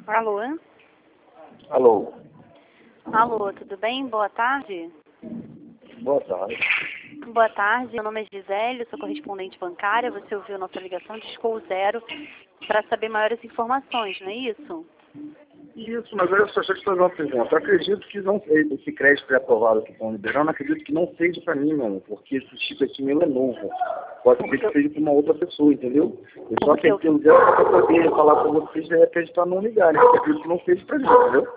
Alô? Alô. Alô, tudo bem? Boa tarde. Boa tarde. Boa tarde, meu nome é Gisele, sou correspondente bancária. Você ouviu nossa ligação, discou 0 para saber maiores informações, não é isso? Isso, mas olha só, deixa eu te fazer uma pergunta. Eu acredito que não seja esse crédito pré-aprovado que estão liberando, acredito que não seja para mim, não, porque esse tipo aqui meu é novo. Pode ser que seja para uma outra pessoa, entendeu? Eu só Porque eu- apertei o 0 para poder falar para vocês e acreditar não ligarem, porque acredito que não seja para mim, entendeu?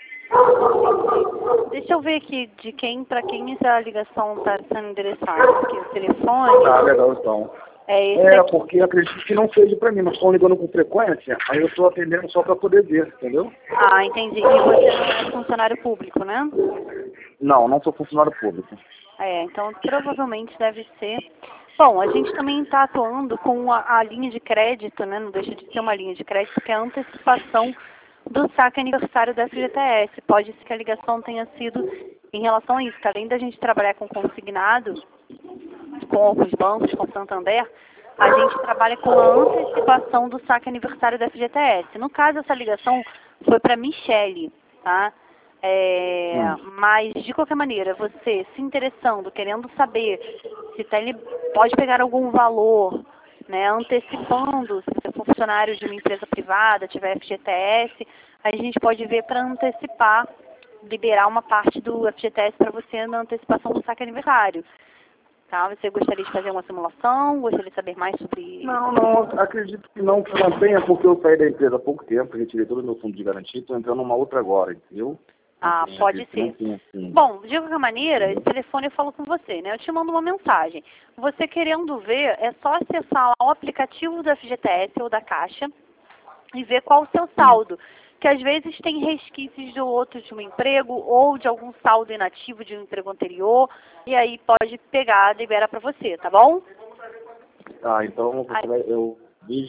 Deixa eu ver aqui de quem, para quem essa ligação está sendo endereçada. Porque o telefone Tá, legal, então. é esse aqui. Porque eu acredito que não seja para mim, mas estão ligando com frequência, aí eu estou atendendo só para poder ver, entendeu? Ah, entendi. E você não é funcionário público, né? Não sou funcionário público. Então provavelmente deve ser. Bom, a gente também está atuando com a linha de crédito, né? Não deixa de ser uma linha de crédito, que é a antecipação do saque aniversário da FGTS. Pode ser que a ligação tenha sido em relação a isso, que além da gente trabalhar com consignado, com os bancos, com o Santander, a gente trabalha com a antecipação do saque aniversário da FGTS. No caso, essa ligação foi para Michele, tá? Mas, de qualquer maneira, você se interessando, querendo saber se ele pode pegar algum valor, né, antecipando, se você for funcionário de uma empresa privada, tiver FGTS, a gente pode ver para antecipar, liberar uma parte do FGTS para você na antecipação do saque aniversário. Tá? Você gostaria de fazer uma simulação? Gostaria de saber mais sobre... Não, acredito que não tenha, porque eu saí da empresa há pouco tempo, retirei todo o meu fundo de garantia, estou entrando numa outra agora, entendeu? Pode ser. Bom, de qualquer maneira, esse telefone eu falo com você, né? Eu te mando uma mensagem. Você querendo ver, é só acessar lá o aplicativo do FGTS ou da Caixa e ver qual o seu saldo. Que às vezes tem resquícios de outro de um emprego ou de algum saldo inativo de um emprego anterior. E aí pode pegar, libera pra você, tá bom? Então você vai... Eu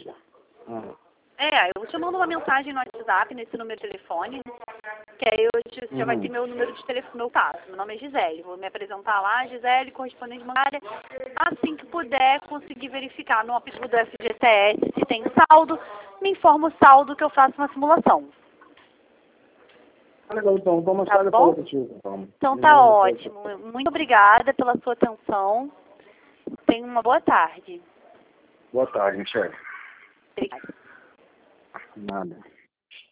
eu te mando uma mensagem no WhatsApp, nesse número de telefone, que aí você já vai ter meu número de telefone, meu tato. Meu nome é Gisele, vou me apresentar lá, Gisele, correspondente bancária. Assim que puder, conseguir verificar no aplicativo do FGTS se tem saldo, me informa o saldo que eu faço uma simulação. legal, então vamos Tá bom? Então tá ótimo. Muito obrigada pela sua atenção. Tenha uma boa tarde. Boa tarde, Michele. Obrigada. Nada.